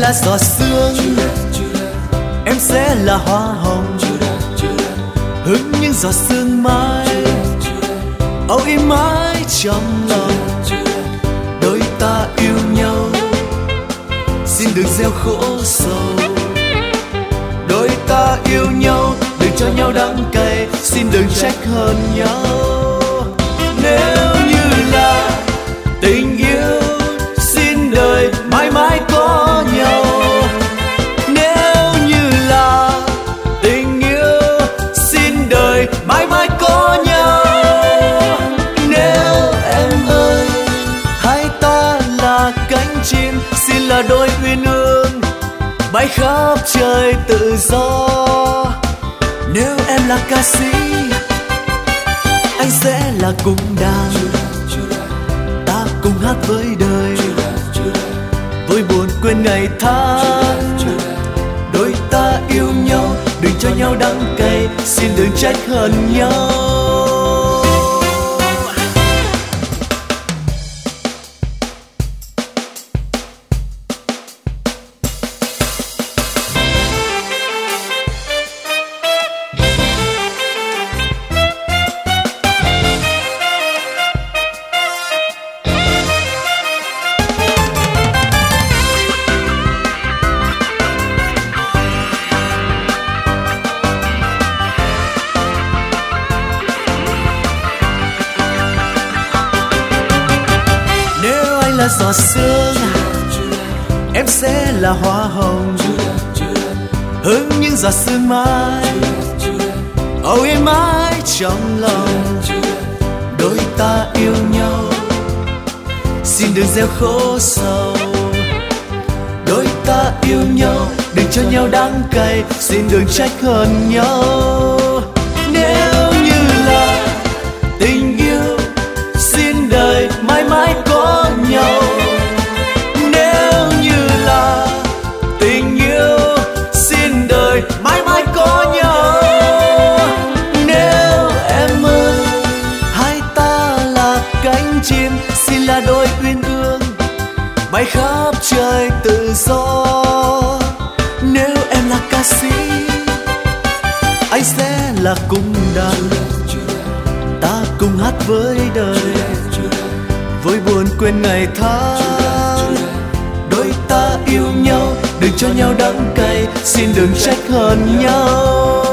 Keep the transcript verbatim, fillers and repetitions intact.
là giọt sương, em sẽ là hoa hồng, hứng những giọt sương mai, âu yếm mãi trong lòng. Đôi ta yêu nhau, xin đừng gieo khổ sầu. Đôi ta yêu nhau, đừng cho nhau đắng cay, xin đừng trách hơn nhau. Nếu như là tình yêu, xin đời mãi mãi có nhau. Nếu như là tình yêu, xin đời mãi mãi có nhau. Nếu em ơi, hai ta là cánh chim, xin là đôi uyên ương bay khắp trời tự do. Nếu em là ca sĩ, anh sẽ là cung đàn, ta cùng hát với đời, vui buồn quên ngày tháng. Đôi ta yêu nhau, đừng cho nhau đắng cay, xin đừng trách hận nhau. Là giọt sương, em sẽ là hoa hồng, hứng những giọt sương mai, âu yếm mãi trong lòng. Đôi ta yêu nhau, xin đừng gieo khổ sầu. Đôi ta yêu nhau, đừng cho nhau đắng cay, xin đừng trách hận nhau. Nếu như là tình yêu, xin đời mãi mãi có nhau. Nếu như là tình yêu, xin đời mãi mãi có nhau. Nếu em ơi, hai ta là cánh chim, xin là đôi uyên ương bay khắp trời tự do. Nếu em là ca sĩ, anh sẽ là cung đàn, ta cùng hát với đời, vui buồn quên ngày tháng. Đôi ta yêu nhau, đừng cho nhau đắng cay, xin đừng trách hận nhau.